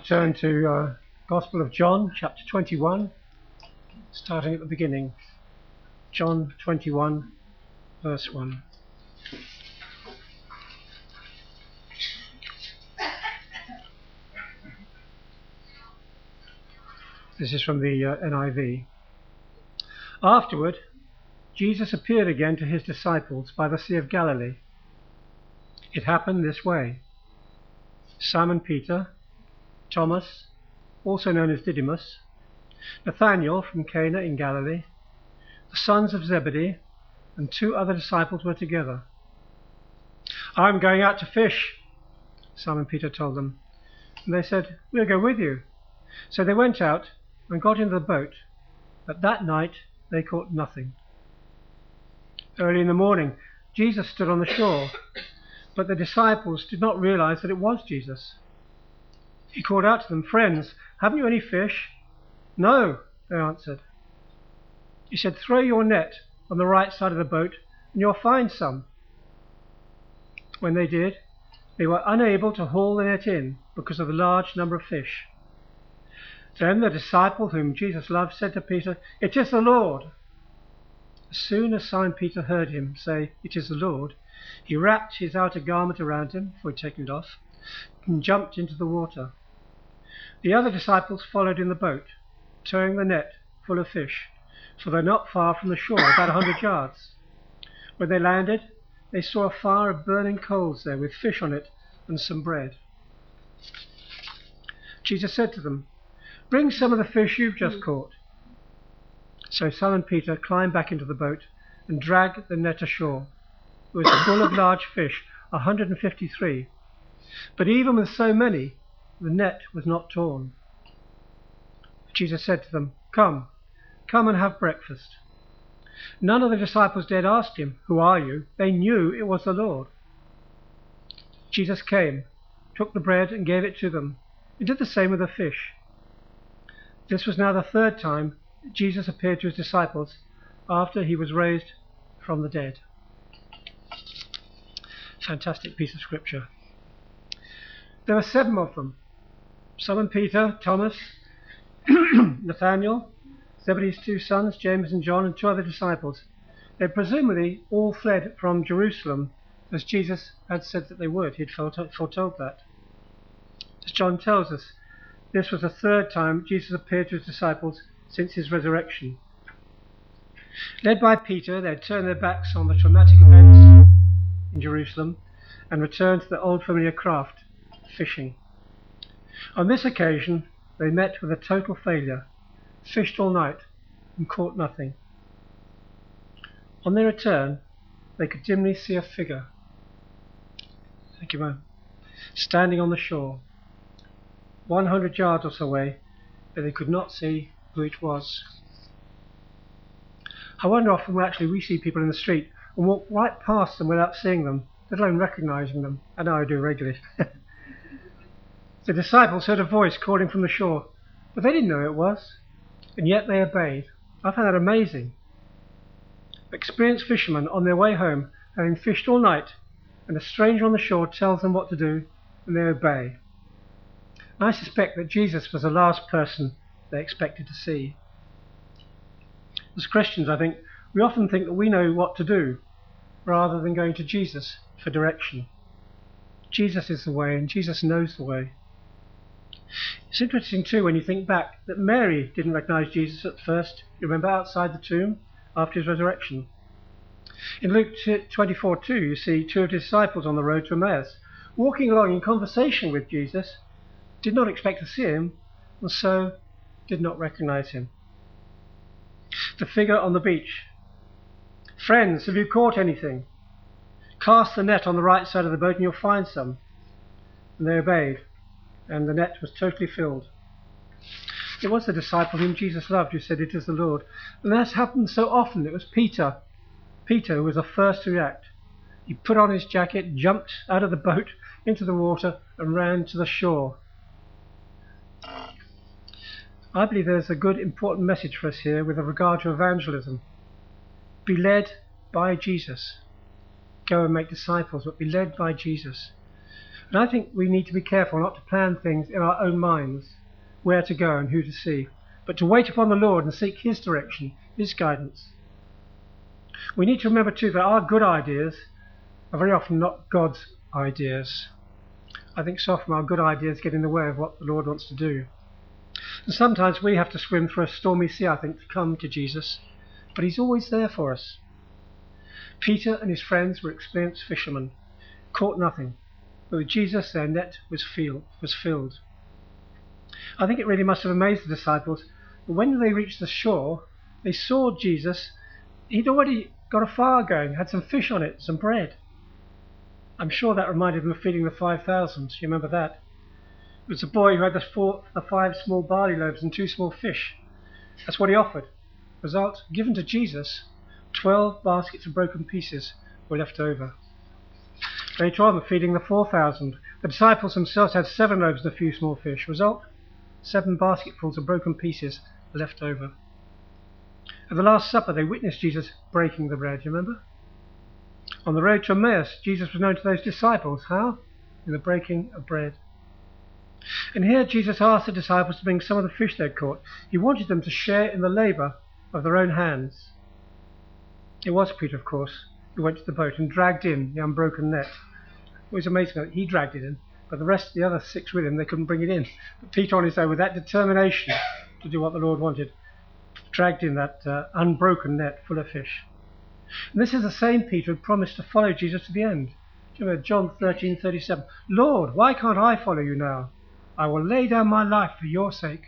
Turn to Gospel of John, chapter 21, starting at the beginning. John 21, verse 1. This is from the NIV. Afterward, Jesus appeared again to his disciples by the Sea of Galilee. It happened this way. Simon Peter, Thomas, also known as Didymus, Nathanael from Cana in Galilee, the sons of Zebedee, and two other disciples were together. "I'm going out to fish," Simon Peter told them. And they said, "We'll go with you." So they went out and got into the boat, but that night they caught nothing. Early in the morning, Jesus stood on the shore, but the disciples did not realize that it was Jesus. He called out to them, "Friends, haven't you any fish?" "No," they answered. He said, "Throw your net on the right side of the boat and you'll find some." When they did, they were unable to haul the net in because of the large number of fish. Then the disciple whom Jesus loved said to Peter, "It is the Lord." As soon as Simon Peter heard him say, "It is the Lord," he wrapped his outer garment around him, for he had taken it off, and jumped into the water. The other disciples followed in the boat, towing the net full of fish, for they were not far from the shore, about 100 yards. When they landed, they saw a fire of burning coals there with fish on it and some bread. Jesus said to them, "Bring some of the fish you've just caught." So Simon Peter climbed back into the boat and dragged the net ashore. It was full of large fish, 153. But even with so many, the net was not torn. Jesus said to them, Come and have breakfast." None of the disciples dared ask him, "Who are you?" They knew it was the Lord. Jesus came, took the bread and gave it to them. He did the same with the fish. This was now the third time Jesus appeared to his disciples after he was raised from the dead. Fantastic piece of scripture. There were 7 of them. Simon Peter, Thomas, Nathanael, Zebedee's 2 sons, James and John, and 2 other disciples. They presumably all fled from Jerusalem, as Jesus had said that they would. He'd foretold that. As John tells us, this was the third time Jesus appeared to his disciples since his resurrection. Led by Peter, they had turned their backs on the traumatic events in Jerusalem and returned to their old familiar craft, fishing. On this occasion, they met with a total failure, fished all night and caught nothing. On their return, they could dimly see a figure, standing on the shore, 100 yards or so away, but they could not see who it was. I wonder often we see people in the street and walk right past them without seeing them, let alone recognizing them. I know I do regularly. The disciples heard a voice calling from the shore, but they didn't know who it was, and yet they obeyed. I find that amazing. Experienced fishermen on their way home, having fished all night, and a stranger on the shore tells them what to do, and they obey. I suspect that Jesus was the last person they expected to see. As Christians, I think, we often think that we know what to do, rather than going to Jesus for direction. Jesus is the way, and Jesus knows the way. It's interesting too when you think back that Mary didn't recognize Jesus at first. You remember, outside the tomb after his resurrection. In Luke 24:2, you see 2 of his disciples on the road to Emmaus, walking along in conversation with Jesus, did not expect to see him, and so did not recognize him. The figure on the beach. "Friends, have you caught anything? Cast the net on the right side of the boat and you'll find some." And they obeyed, and the net was totally filled. It was the disciple whom Jesus loved who said, "It is the Lord." And that's happened so often. It was Peter who was the first to react. He put on his jacket, jumped out of the boat into the water and ran to the shore. I believe there's a good important message for us here with regard to evangelism. Be led by Jesus. Go and make disciples, but be led by Jesus. And I think we need to be careful not to plan things in our own minds, where to go and who to see, but to wait upon the Lord and seek his direction, his guidance. We need to remember too that our good ideas are very often not God's ideas. I think so often our good ideas get in the way of what the Lord wants to do. And sometimes we have to swim through a stormy sea, I think, to come to Jesus, but he's always there for us. Peter and his friends were experienced fishermen, caught nothing, but with Jesus their net was filled. I think it really must have amazed the disciples, but when they reached the shore, they saw Jesus. He'd already got a fire going, had some fish on it, some bread. I'm sure that reminded them of feeding the 5,000. You remember that? It was a boy who had the 5 small barley loaves and 2 small fish. That's what he offered. Result, given to Jesus, 12 baskets of broken pieces were left over. Later on, feeding the 4,000. The disciples themselves had 7 loaves and a few small fish. Result, 7 basketfuls of broken pieces left over. At the Last Supper, they witnessed Jesus breaking the bread. You remember? On the road to Emmaus, Jesus was known to those disciples. How? In the breaking of bread. And here Jesus asked the disciples to bring some of the fish they'd caught. He wanted them to share in the labour of their own hands. It was Peter, of course, who went to the boat and dragged in the unbroken net. It was amazing that he dragged it in, but the rest of the other 6 with him, they couldn't bring it in. But Peter on his own, with that determination to do what the Lord wanted, dragged in that unbroken net full of fish. And this is the same Peter who promised to follow Jesus to the end. Do you remember John 13:37? Lord, why can't I follow you now? I will lay down my life for your sake.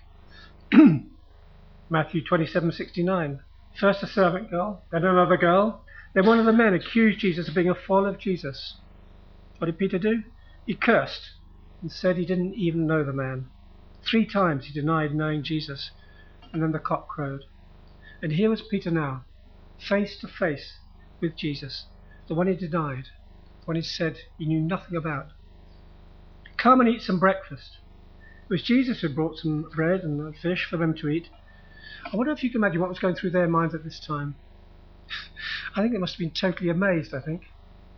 Matthew 27:69. First a servant girl, then another girl. Then one of the men accused Jesus of being a follower of Jesus. What did Peter do? He cursed and said he didn't even know the man. 3 times he denied knowing Jesus, and then the cock crowed. And here was Peter now, face to face with Jesus, the one he denied, the one he said he knew nothing about. Come and eat some breakfast. It was Jesus who brought some bread and fish for them to eat. I wonder if you can imagine what was going through their minds at this time. I think they must have been totally amazed, I think.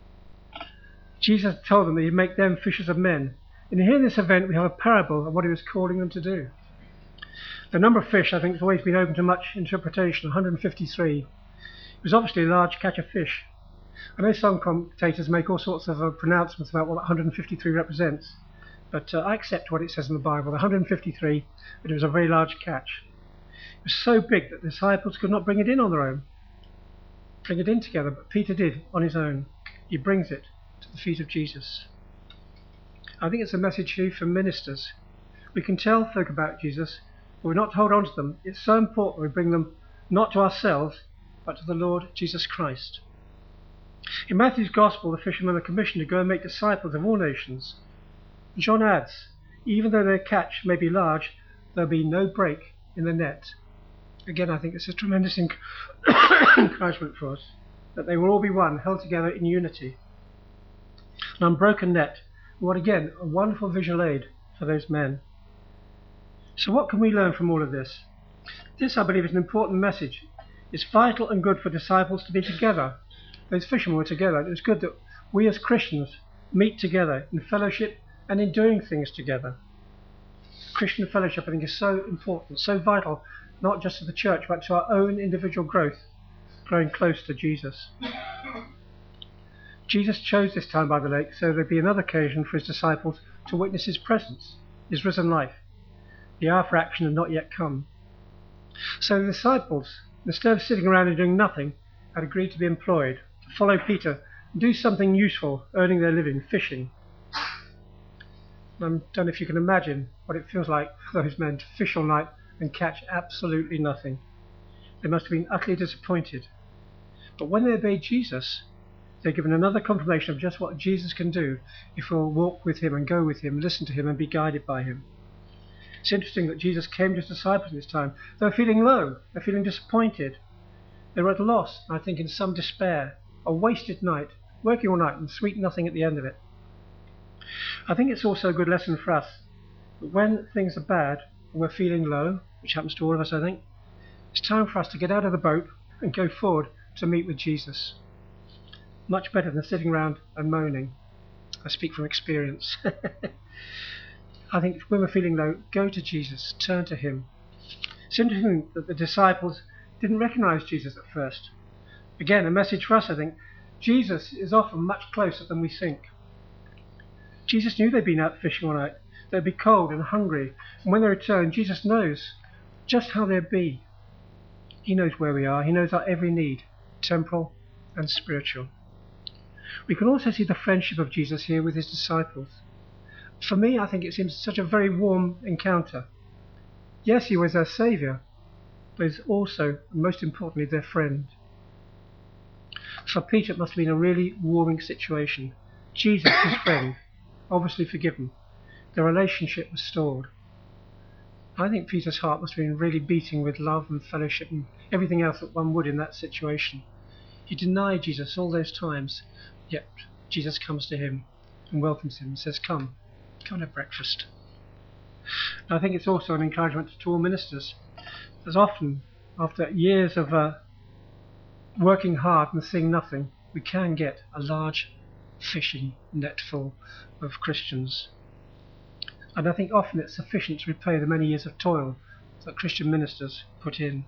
Jesus told them that he'd make them fishers of men. And here in this event we have a parable of what he was calling them to do. The number of fish, I think, has always been open to much interpretation, 153. It was obviously a large catch of fish. I know some commentators make all sorts of pronouncements about what 153 represents, but I accept what it says in the Bible, 153, but it was a very large catch. It was so big that the disciples could not bring it in on their own, bring it in together, but Peter did on his own. He brings it to the feet of Jesus. I think it's a message here for ministers. We can tell folk about Jesus, but we're not to hold on to them. It's so important we bring them not to ourselves, but to the Lord Jesus Christ. In Matthew's Gospel, the fishermen are commissioned to go and make disciples of all nations. John adds, even though their catch may be large, there'll be no break in the net. Again, I think it's a tremendous encouragement for us, that they will all be one, held together in unity. An unbroken net, what again, a wonderful visual aid for those men. So what can we learn from all of this? This, I believe, is an important message. It's vital and good for disciples to be together. Those fishermen were together. It was good that we as Christians meet together in fellowship and in doing things together. Christian fellowship, I think, is so important, so vital, not just to the church, but to our own individual growth, growing close to Jesus. Jesus chose this time by the lake so there'd be another occasion for his disciples to witness his presence, his risen life. The hour for action had not yet come. So the disciples, instead of sitting around and doing nothing, had agreed to be employed, to follow Peter, and do something useful, earning their living, fishing. I don't know if you can imagine what it feels like for those men to fish all night and catch absolutely nothing. They must have been utterly disappointed. But when they obeyed Jesus, they're given another confirmation of just what Jesus can do if we'll walk with him and go with him, listen to him and be guided by him. It's interesting that Jesus came to his disciples in this time. They were feeling low, they were feeling disappointed. They were at a loss, I think in some despair, a wasted night, working all night and sweet nothing at the end of it. I think it's also a good lesson for us that when things are bad and we're feeling low, which happens to all of us I think, it's time for us to get out of the boat and go forward to meet with Jesus. Much better than sitting around and moaning. I speak from experience. I think when we're feeling low, go to Jesus, turn to him. It's interesting that the disciples didn't recognize Jesus at first. Again, a message for us, I think. Jesus is often much closer than we think. Jesus knew they'd been out fishing all night. They'd be cold and hungry. And when they return, Jesus knows just how they'll be. He knows where we are. He knows our every need, temporal and spiritual. We can also see the friendship of Jesus here with his disciples. For me, I think it seems such a very warm encounter. Yes, he was their saviour, but he's also, and most importantly, their friend. For Peter, it must have been a really warming situation. Jesus, his friend, obviously forgiven. Their relationship restored. I think Peter's heart must have been really beating with love and fellowship and everything else that one would in that situation. He denied Jesus all those times, yet Jesus comes to him and welcomes him and says, come and have breakfast. And I think it's also an encouragement to all ministers. As often, after years of working hard and seeing nothing, we can get a large fishing net full of Christians. And I think often it's sufficient to repay the many years of toil that Christian ministers put in.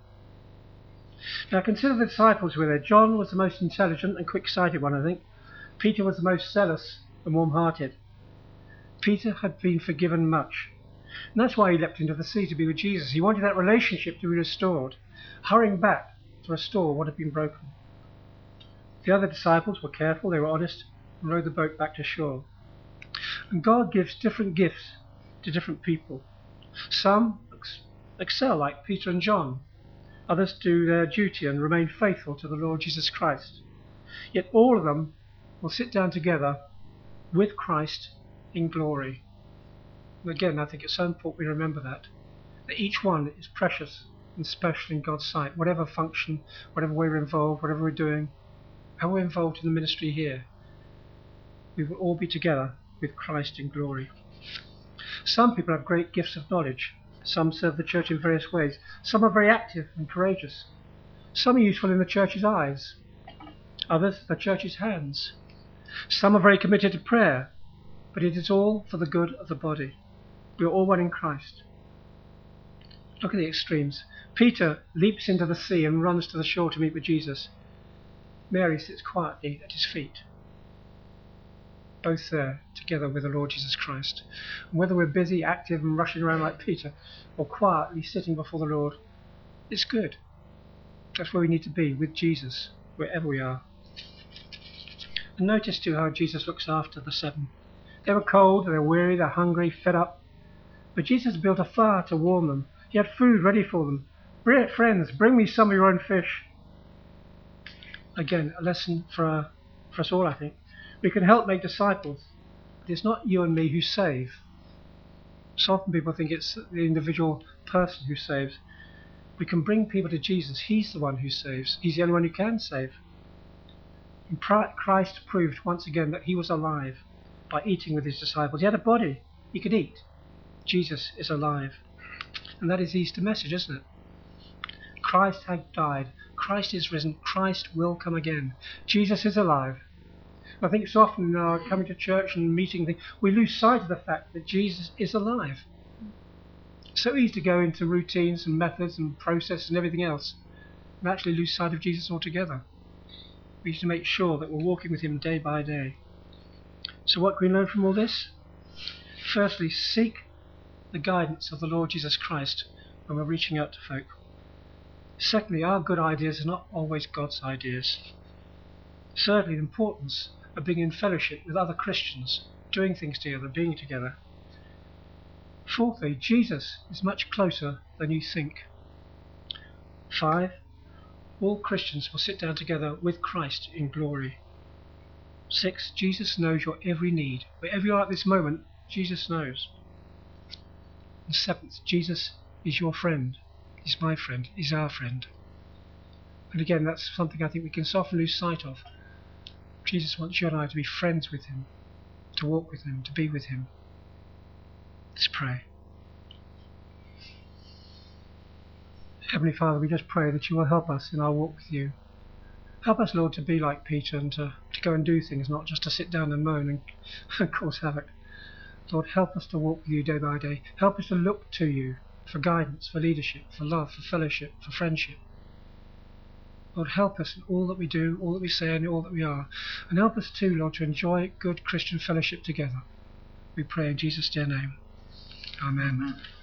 Now consider the disciples who were there. John was the most intelligent and quick-sighted one, I think. Peter was the most zealous and warm-hearted. Peter had been forgiven much. And that's why he leapt into the sea to be with Jesus. He wanted that relationship to be restored, hurrying back to restore what had been broken. The other disciples were careful, they were honest, and rowed the boat back to shore. And God gives different gifts to different people. Some excel like Peter and John. Others do their duty and remain faithful to the Lord Jesus Christ. Yet all of them will sit down together with Christ in glory. And again, I think it's so important we remember that each one is precious and special in God's sight. Whatever function, whatever way we're involved, whatever we're doing, how we're involved in the ministry here, we will all be together with Christ in glory. Some people have great gifts of knowledge. Some serve the church in various ways. Some are very active and courageous. Some are useful in the church's eyes. Others, the church's hands. Some are very committed to prayer, but it is all for the good of the body. We are all one in Christ. Look at the extremes. Peter leaps into the sea and runs to the shore to meet with Jesus. Mary sits quietly at his feet. Both there, together with the Lord Jesus Christ. And whether we're busy, active and rushing around like Peter, or quietly sitting before the Lord, it's good. That's where we need to be, with Jesus, wherever we are. And notice too how Jesus looks after the seven. They were cold, they were weary, they're hungry, fed up. But Jesus built a fire to warm them. He had food ready for them. Friends, bring me some of your own fish. Again, a lesson for us all, I think. We can help make disciples, but it's not you and me who save. So often people think it's the individual person who saves. We can bring people to Jesus. He's the one who saves. He's the only one who can save. And Christ proved once again that he was alive by eating with his disciples. He had a body. He could eat. Jesus is alive. And that is the Easter message, isn't it? Christ had died. Christ is risen. Christ will come again. Jesus is alive. I think so often in our coming to church and meeting things, we lose sight of the fact that Jesus is alive. It's so easy to go into routines and methods and processes and everything else and actually lose sight of Jesus altogether. We need to make sure that we're walking with him day by day. So what can we learn from all this? Firstly, seek the guidance of the Lord Jesus Christ when we're reaching out to folk. Secondly, our good ideas are not always God's ideas. Thirdly, the importance of being in fellowship with other Christians, doing things together, being together. Fourthly, Jesus is much closer than you think. 5. All Christians will sit down together with Christ in glory. 6. Jesus knows your every need. Wherever you are at this moment, Jesus knows. And 7th, Jesus is your friend. He's my friend. He's our friend. And again, that's something I think we can so often lose sight of. Jesus wants you and I to be friends with him, to walk with him, to be with him. Let's pray. Heavenly Father, we just pray that you will help us in our walk with you. Help us, Lord, to be like Peter and to go and do things, not just to sit down and moan and cause havoc. Lord, help us to walk with you day by day. Help us to look to you for guidance, for leadership, for love, for fellowship, for friendship. Lord, help us in all that we do, all that we say, and all that we are. And help us too, Lord, to enjoy good Christian fellowship together. We pray in Jesus' dear name. Amen. Amen.